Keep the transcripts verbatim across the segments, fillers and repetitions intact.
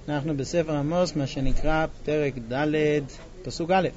אנחנו בספר עמוס, מה שנקרא פרק ד' פסוק א'.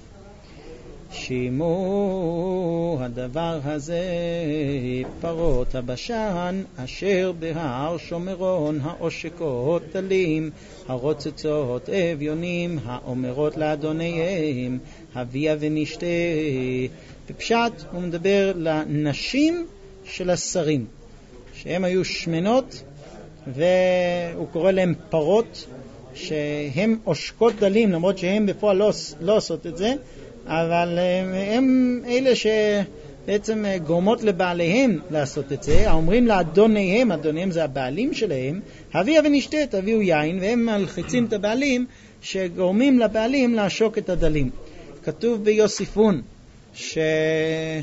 שימו הדבר הזה פרות הבשן אשר בהר שומרון, העושקות תלים, הרוצצות אביונים, האומרות לאדוניהם הביאה ונשתה. בפשט הוא מדבר לנשים של השרים שהם היו שמנות, והוא קורא להם פרות שהן עושקות דלים, למרות שהן בפועל לא, לא עושות את זה, אבל הם אלה שבעצם גורמות לבעליהם לעשות את זה. אומרים לאדוניהם, אדוניהם זה הבעלים שלהם, הביאה ונשתה, תביאו יין, והם מלחיצים את הבעלים שגורמים לבעלים לעשוק את הדלים. כתוב ביוסיפון שהיה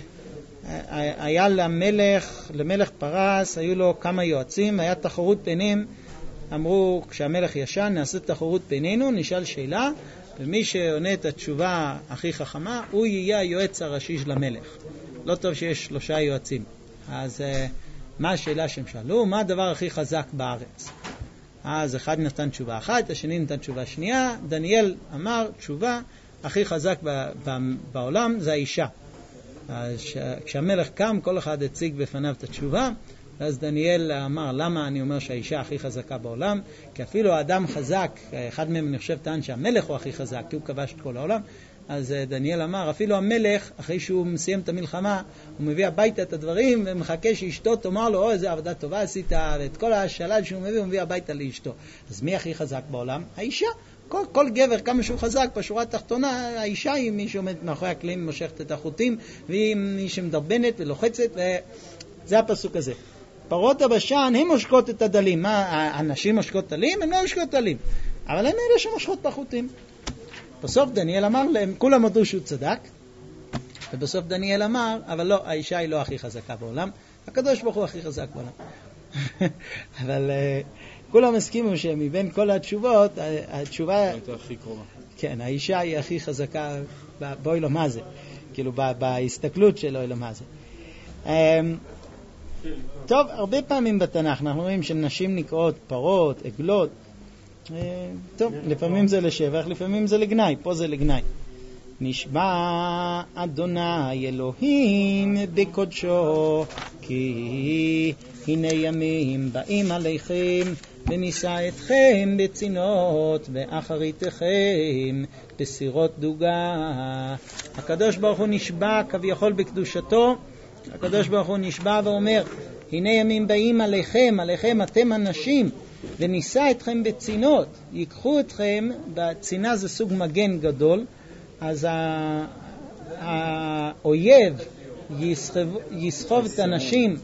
למלך, למלך פרס, היו לו כמה יועצים, היה תחרות ביניהם, אמרו כשהמלך ישן נעשה תחרות בינינו, נשאל שאלה, ומי שעונה את התשובה הכי חכמה, הוא יהיה היועץ הראשי של המלך. לא טוב שיש שלושה יועצים. אז מה השאלה שהם שאלו? מה הדבר הכי חזק בארץ? אז אחד נתן תשובה אחת, השני נתן תשובה שנייה. דניאל אמר, תשובה הכי חזק בעולם זה האישה. אז כשהמלך קם, כל אחד הציג בפניו את התשובה, אז דניאל אמר, למה אני אומר שהאישה הכי חזקה בעולם? כי אפילו האדם חזק, אחד מהם אני חושב טען שהמלך הוא הכי חזק, כי הוא כבש את כל העולם. אז דניאל אמר, אפילו המלך, אחרי שהוא מסיים את המלחמה, הוא מביא הביתה את הדברים, ומחכה שאשתו תאמר לו, או, איזה עבודה טובה עשית, ואת כל השלל שהוא מביא, הוא מביא הביתה לאשתו. אז מי הכי חזק בעולם? האישה. כל, כל גבר, כמה שהוא חזק, בשורה התחתונה, האישה היא מי שעומד מאחורי הכלים, מושכת את החוטים, והיא מי שמדרבנת ולוחצת, וזה הפסוק הזה. פרות הבשן, הן מושקות את הדלים. מה, האנשים מושקות דלים? הם לא מושקות דלים. אבל הם אלה שמושכות בחוטים. בסוף דניאל אמר להם, כולם הודו שהוא צדק, ובסוף דניאל אמר, אבל לא, האישה היא לא הכי חזקה בעולם, הקדוש ברוך הוא הכי חזק בעולם. אבל uh, כולם הסכימו שמבין כל התשובות, התשובה... הייתה הכי קרובה. כן, האישה היא הכי חזקה בואי לו מה זה, כאילו בהסתכלות של אוי לו מה זה. Um, טוב, הרבה פעמים בתנ"ך אנחנו רואים שנשים נקראות פרות, עגלות. טוב, לפעמים זה לשבח, לפעמים זה לגנאי, פה זה לגנאי. נשבע אדוני אלוהים בקודשו, כי הנה ימים באים עליכם, ונישא אתכם בצינות, ואחריתכם בסירות דוגה. הקדוש ברוך הוא נשבע כביכול בקדושתו, הקדוש ברוך הוא נשבע ואומר, הנה ימים באים עליכם, עליכם אתם אנשים, ונישא אתכם בצינות, ייקחו אתכם, בצינה זה סוג מגן גדול, אז האויב יסחב, יסחוב את האנשים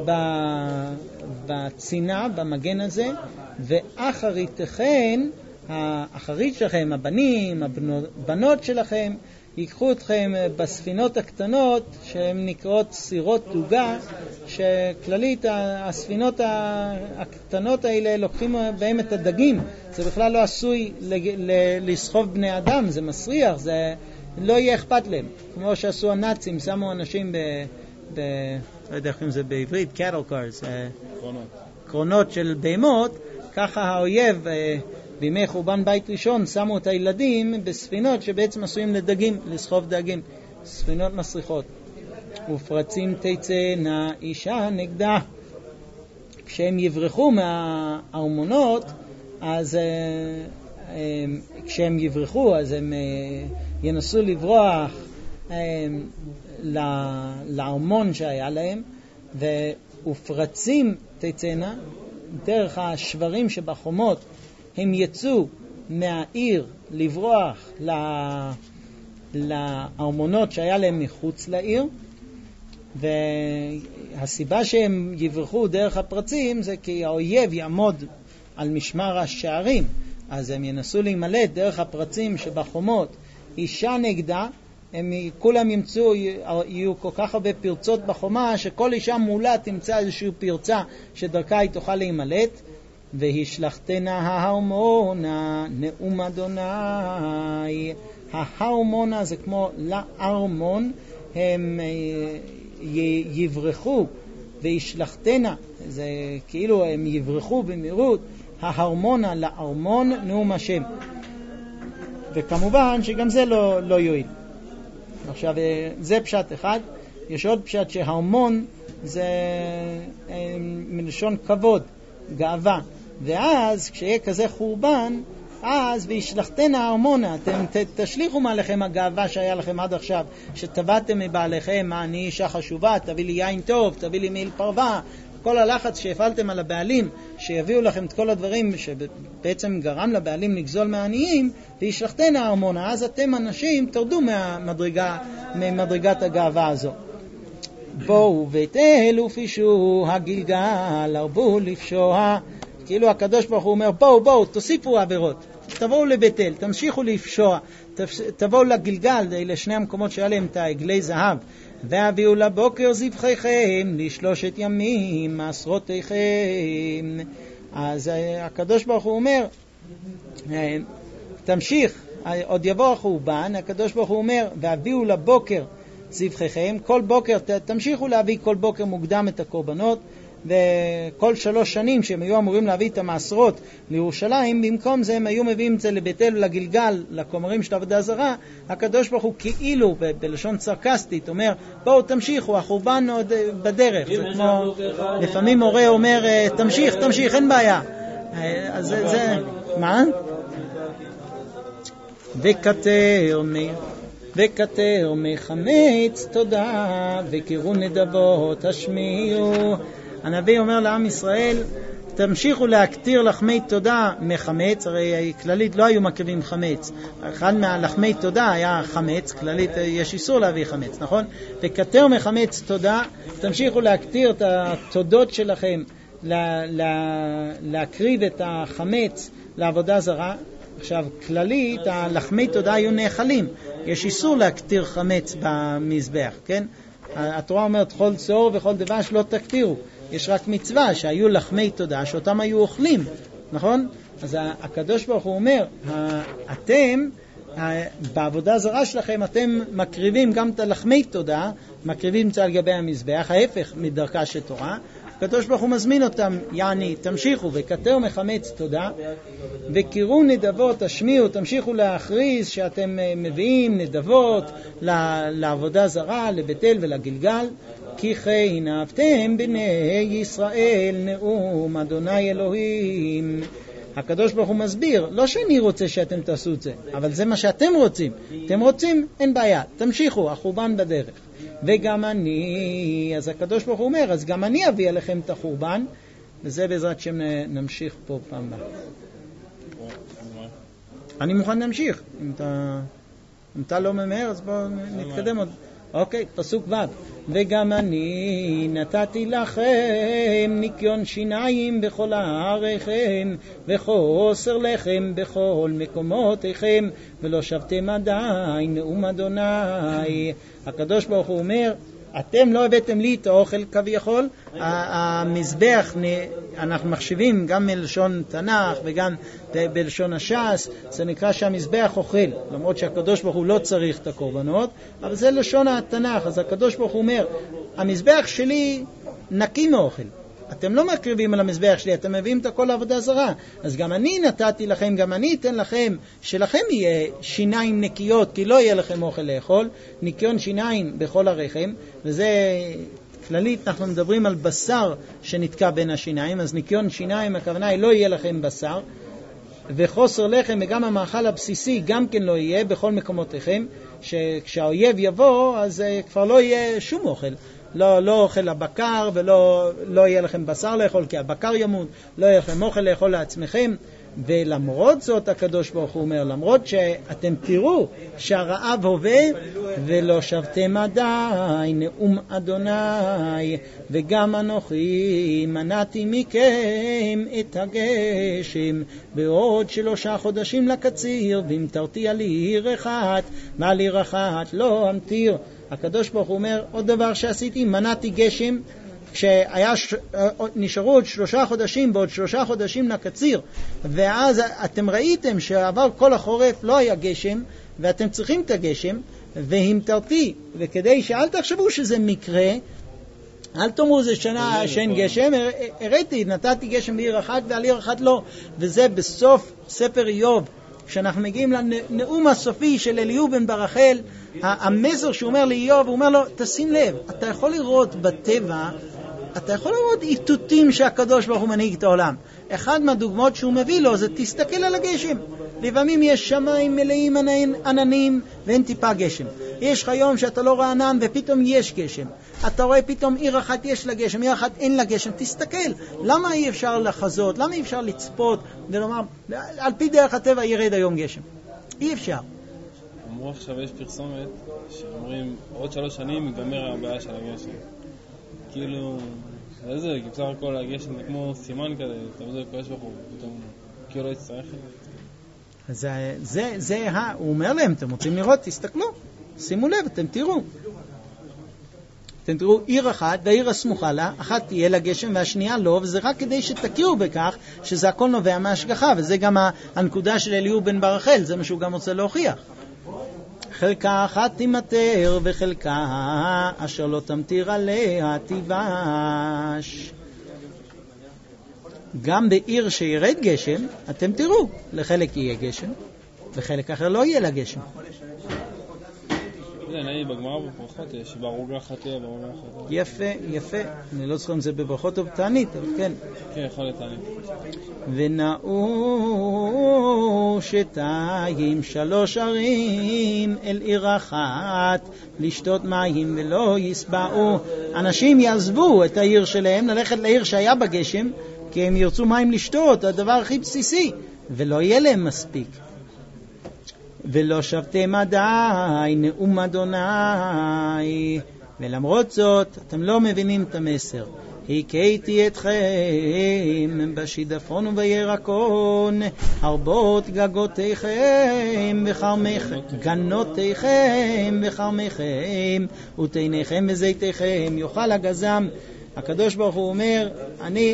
בצינה, במגן הזה, ואחריתכם, האחרית שלכם, הבנים, הבנות שלכם, ייקחו אתכם בספינות הקטנות שהן נקראות סירות דוגה, שכללית הספינות הקטנות האלה לוקחים בהם את הדגים. זה בכלל לא עשוי לסחוב בני אדם, זה מסריח, זה לא יהיה אכפת להם. כמו שעשו הנאצים, שמו אנשים ב... ב לא יודע איך זה בעברית, cattle cars, קרונות. קרונות של בהמות, ככה האויב... בימי חורבן בית ראשון שמו את הילדים בספינות שבעצם עשויים לדגים, לסחוב דגים, ספינות מסריחות. ופרצים תצאנה אישה נגדה. כשהם יברחו מהארמונות, אז כשהם יברחו, אז הם ינסו לברוח לארמון שהיה להם, ופרצים תצאנה, דרך השברים שבחומות, הם יצאו מהעיר לברוח לארמונות שהיה להם מחוץ לעיר, והסיבה שהם יברחו דרך הפרצים זה כי האויב יעמוד על משמר השערים, אז הם ינסו להימלט דרך הפרצים שבחומות. אישה נגדה, הם כולם ימצאו, יהיו כל כך הרבה פרצות בחומה, שכל אישה מולה תמצא איזושהי פרצה שדרכה היא תוכל להימלט. והשלחתנה ההרמונה נאום אדוני. ההרמונה זה כמו לארמון, הם יברחו, והשלחתנה זה כאילו הם יברחו במהירות, ההרמונה לארמון נאום השם. וכמובן שגם זה לא, לא יועיל. עכשיו, זה פשט אחד. יש עוד פשט שהרמון זה מלשון כבוד, גאווה. ואז כשיהיה כזה חורבן, אז וישלחתנה ארמונה, אתם ת, תשליחו מעליכם הגאווה שהיה לכם עד עכשיו, שטבעתם מבעליכם, מה אני אישה חשובה, תביא לי יין טוב, תביא לי מעיל פרווה, כל הלחץ שהפעלתם על הבעלים, שיביאו לכם את כל הדברים שבעצם גרם לבעלים לגזול מהעניים, וישלחתנה ארמונה, אז אתם אנשים תרדו מהמדרגה, ממדרגת הגאווה הזו. בואו ותהלו פישו הגלגל, הרבו לפשועה. כאילו הקדוש ברוך הוא אומר, בואו, בואו, תוסיפו עבירות, תבואו לבטל, תמשיכו לפשוע, תבואו לגלגל, לשני המקומות שהיה להם את העגלי זהב, והביאו לבוקר זבחיכם, לשלושת ימים מעשרותיכם. אז הקדוש ברוך הוא אומר, תמשיך, עוד יבוא החורבן, הקדוש ברוך הוא אומר, והביאו לבוקר זבחיכם, כל בוקר, תמשיכו להביא כל בוקר מוקדם את הקורבנות, וכל שלוש שנים שהם היו אמורים להביא את המעשרות לירושלים, במקום זה הם היו מביאים את זה לבית-אל ולגלגל, לכומרים של עבודה זרה. הקדוש ברוך הוא כאילו ב- בלשון סרקסטית אומר, בואו תמשיכו, החורבן עוד בדרך. זה כמו, לפעמים מורה אומר, תמשיך, תמשיך, אין בעיה. אז זה, זה מה? וקטר מי וקטר מחמץ תודה, וקירו נדבות השמיעו. הנביא אומר לעם ישראל, תמשיכו להקטיר לחמי תודה מחמץ, הרי כללית לא היו מקריבים חמץ, אחד מהלחמי תודה היה חמץ, כללית יש איסור להביא חמץ, נכון? וקטר מחמץ תודה, תמשיכו להקטיר את התודות שלכם, לה, לה, להקריב את החמץ לעבודה זרה. עכשיו, כללית, הלחמי תודה היו נאכלים, יש איסור להקטיר חמץ במזבח, כן? התורה אומרת, כל צור וכל דבש לא תקטירו. יש רק מצווה שהיו לחמי תודה שאותם היו אוכלים, נכון? אז הקדוש ברוך הוא אומר, אתם, בעבודה זרה שלכם, אתם מקריבים גם את הלחמי תודה, מקריבים את זה על גבי המזבח, ההפך מדרכה של תורה. הקדוש ברוך הוא מזמין אותם, יעני, תמשיכו וקטר מחמץ תודה, וקירו נדבות, תשמיעו, תמשיכו להכריז שאתם מביאים נדבות לעבודה זרה, לבית-אל ולגלגל, כי כן אהבתם בני ישראל נאום אדוני אלוהים. הקדוש ברוך הוא מסביר, לא שאני רוצה שאתם תעשו את זה, אבל זה מה שאתם רוצים. אתם רוצים, אין בעיה, תמשיכו, החורבן בדרך. וגם אני, אז הקדוש ברוך הוא אומר, אז גם אני אביא עליכם את החורבן, וזה בעזרת שם נמשיך פה פעם בה. אני מוכן להמשיך, אם אתה, אם אתה לא ממהר, אז בואו נתקדם עוד. אוקיי, פסוק ו' וגם אני נתתי לכם ניקיון שיניים בכל העריכם וחוסר לחם בכל מקומותיכם ולא שבתם עדיין נאום אדוני. הקדוש ברוך הוא אומר, אתם לא הבאתם לי את האוכל כביכול. המזבח, אנחנו מחשיבים גם מלשון תנ"ך וגם בלשון הש"ס, זה נקרא שהמזבח אוכל, למרות שהקדוש ברוך הוא לא צריך את הקורבנות, אבל זה לשון התנ"ך. אז הקדוש ברוך הוא אומר, המזבח שלי נקי מאוכל, אתם לא מקריבים על המזבח שלי, אתם מביאים את הכל לעבודה זרה. אז גם אני נתתי לכם, גם אני אתן לכם, שלכם יהיה שיניים נקיות, כי לא יהיה לכם אוכל לאכול, ניקיון שיניים בכל הרחם, וזה כללית, אנחנו מדברים על בשר שנתקע בין השיניים, אז ניקיון שיניים, הכוונה היא לא יהיה לכם בשר, וחוסר לחם וגם המאכל הבסיסי גם כן לא יהיה בכל מקומותיכם, שכשהאויב יבוא, אז כבר לא יהיה שום אוכל. לא, לא אוכל הבקר ולא לא יהיה לכם בשר לאכול, כי הבקר ימות, לא יהיה לכם אוכל לאכול לעצמכם. ולמרות זאת הקדוש ברוך הוא אומר, למרות שאתם תראו שהרעב הווה ולא שבתם עדיין נאום אדוני, וגם אנוכי מנעתי מכם את הגשם בעוד שלושה חודשים לקציר, ואם תרתיע לי עיר אחת ועל עיר אחת לא אמתיר. הקדוש ברוך הוא אומר, עוד דבר שעשיתי, מנעתי גשם כשהיה נשארו עוד שלושה חודשים, בעוד שלושה חודשים לקציר, ואז אתם ראיתם שעבר כל החורף לא היה גשם, ואתם צריכים את הגשם, והמתרתי, וכדי שאל תחשבו שזה מקרה, אל תאמרו זה שנה שאין גשם, הראיתי, נתתי גשם בעיר אחת ועל עיר אחת לא, וזה בסוף ספר איוב, כשאנחנו מגיעים לנאום הסופי של אליהו בן ברחל, המסר שהוא אומר לאיוב, הוא אומר לו, תשים לב, אתה יכול לראות בטבע, אתה יכול לראות איתותים שהקדוש ברוך הוא מנהיג את העולם. אחד מהדוגמאות שהוא מביא לו זה תסתכל על הגשם. לפעמים יש שמיים מלאים עננים ואין טיפה גשם. יש לך יום שאתה לא רואה ענן ופתאום יש גשם. אתה רואה פתאום עיר אחת יש לה גשם, עיר אחת אין לה גשם. תסתכל, למה אי אפשר לחזות, למה אי אפשר לצפות ולומר, על פי דרך הטבע ירד היום גשם. אי אפשר. אמרו עכשיו יש פרסומת שאומרים עוד שלוש שנים ייגמר הבעיה של הגשם. כאילו, זה, כי בסך הכל הגשם זה כמו סימן כזה, אתה יודע, קורש בחור, פתאום כאילו לא יצטרך את זה. זה, זה, זה, הוא אומר להם, אתם רוצים לראות, תסתכלו, שימו לב, אתם תראו. אתם תראו עיר אחת, והעיר הסמוכה לה, אחת תהיה לה גשם והשנייה לא, וזה רק כדי שתכירו בכך שזה הכל נובע מהשגחה, וזה גם הנקודה של אליהו בן ברחל, זה מה שהוא גם רוצה להוכיח. חלקה אחת תימטר וחלקה אשר לא תמטיר עליה תיבש. גם בעיר שירד גשם, אתם תראו, לחלק יהיה גשם, וחלק אחר לא יהיה לה גשם. זה נהי בגמרא בברכות, שבערוגה אחת תהיה, בערוגה אחת. יפה, יפה. אני לא זוכר אם זה בברכות או בתענית, אבל כן. כן, יכול לתענית. ונאו שתיים שלוש ערים אל עיר אחת לשתות מים ולא יסבעו. אנשים יעזבו את העיר שלהם, ללכת לעיר שהיה בגשם, כי הם ירצו מים לשתות, הדבר הכי בסיסי, ולא יהיה להם מספיק. ולא שבתם עדיין נאום אדוני, ולמרות זאת אתם לא מבינים את המסר. הכיתי אתכם בשידפון ובירקון, הרבות גגותיכם וחרמכם, גנותיכם וחרמכם, ותניכם וזיתיכם יאכל הגזם. הקדוש ברוך הוא אומר, אני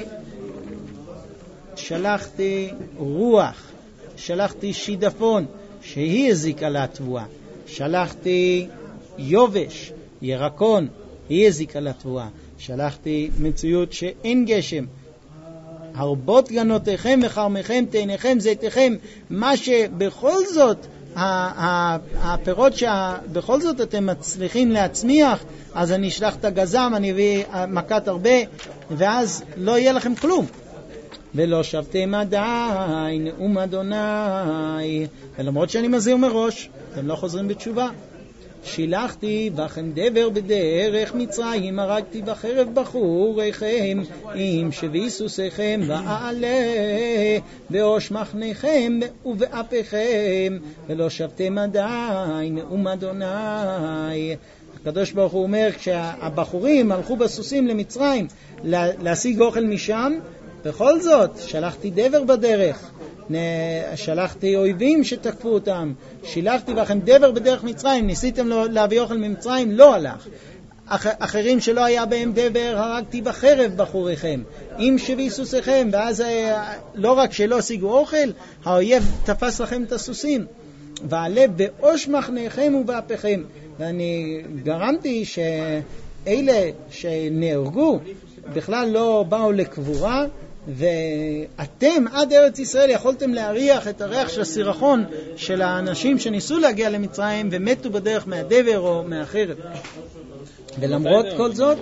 שלחתי רוח, שלחתי שידפון שהיא הזיקה לתבואה, שלחתי יובש, ירקון, היא הזיקה לתבואה, שלחתי מציאות שאין גשם, הרבות גנותיכם וחרמכם, תניכם זיתיכם, מה שבכל זאת הפירות שבכל זאת אתם מצליחים להצמיח, אז אני אשלח את הגזם, אני אביא מכת הרבה, ואז לא יהיה לכם כלום. ולא שבתם עדיין נאום אדוני, ולמרות שאני מזהיר מראש, אתם לא חוזרים בתשובה. שילחתי בכם דבר בדרך מצרים, הרגתי בחרב בחוריכם, עם שבי סוסיכם ואעלה באוש מחניכם ובאפיכם, ולא שבתם עדיין נאום אדוני. הקדוש ברוך הוא אומר, כשהבחורים הלכו בסוסים למצרים להשיג אוכל משם, בכל זאת שלחתי דבר בדרך, שלחתי אויבים שתקפו אותם, שילחתי בכם דבר בדרך מצרים, ניסיתם להביא אוכל ממצרים, לא הלך. אח, אחרים שלא היה בהם דבר, הרגתי בחרב בחוריכם, עם שבי סוסיכם, ואז לא רק שלא השיגו אוכל, האויב תפס לכם את הסוסים. ועלה באוש מחניכם ובאפיכם. ואני גרמתי שאלה שנהרגו בכלל לא באו לקבורה, ואתם עד ארץ ישראל יכולתם להריח את הריח של הסירחון של האנשים שניסו להגיע למצרים ומתו בדרך מהדבר או מהחרב. ולמרות כל זאת,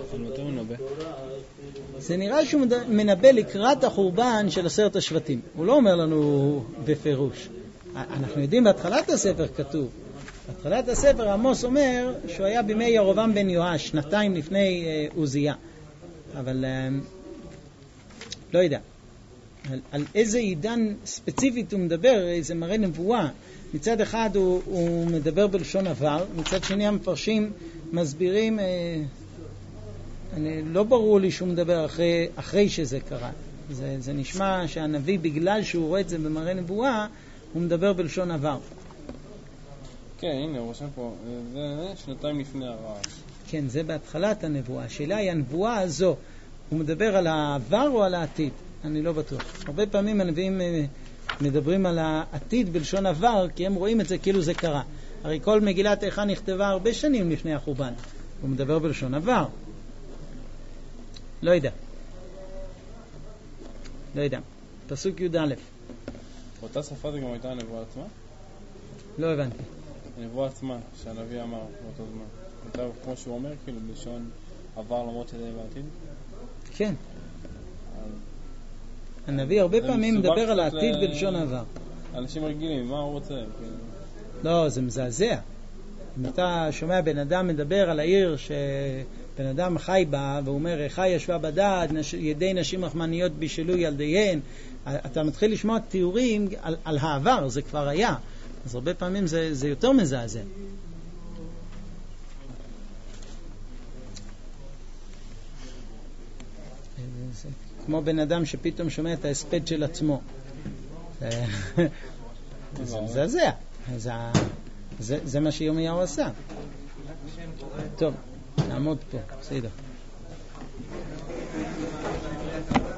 זה נראה שהוא מנבא לקראת החורבן של עשרת השבטים. הוא לא אומר לנו בפירוש. אנחנו יודעים בהתחלת הספר כתוב, בהתחלת הספר עמוס אומר שהוא היה בימי ירובעם בן יואש, שנתיים לפני עוזיה. אבל לא יודע על, על איזה עידן ספציפית הוא מדבר, איזה מראה נבואה. מצד אחד הוא, הוא מדבר בלשון עבר, מצד שני המפרשים מסבירים, אה, אני, לא ברור לי שהוא מדבר אחרי, אחרי שזה קרה. זה, זה נשמע שהנביא, בגלל שהוא רואה את זה במראה נבואה, הוא מדבר בלשון עבר. כן, הנה, הוא רושם פה, זה שנתיים לפני הרעש. כן, זה בהתחלת הנבואה. השאלה היא, הנבואה הזו, הוא מדבר על העבר או על העתיד? אני לא בטוח. הרבה פעמים הנביאים מדברים על העתיד בלשון עבר, כי הם רואים את זה כאילו זה קרה. הרי כל מגילת איכה נכתבה הרבה שנים לפני החורבן. הוא מדבר בלשון עבר. לא יודע. לא יודע. פסוק י' א'. באותה שפה זה גם הייתה הנבואה עצמה? לא הבנתי. הנבואה עצמה, שהנביא אמר באותו זמן. הייתה כמו שהוא אומר, כאילו בלשון עבר למרות שזה בעתיד? כן. הנביא הרבה פעמים מדבר על העתיד ל... בלשון עבר. אנשים רגילים, מה הוא רוצה? לא, זה מזעזע. אם אתה שומע בן אדם מדבר על העיר שבן אדם חי בה, והוא אומר, חי ישבה בדד, נש... ידי נשים רחמניות בישלו ילדיהן, אתה מתחיל לשמוע תיאורים על, על העבר, זה כבר היה. אז הרבה פעמים זה, זה יותר מזעזע. זה כמו בן אדם שפתאום שומע את ההספד של עצמו. זה מזעזע. זה, זה, זה מה שירמיהו עשה. טוב, נעמוד פה. בסדר.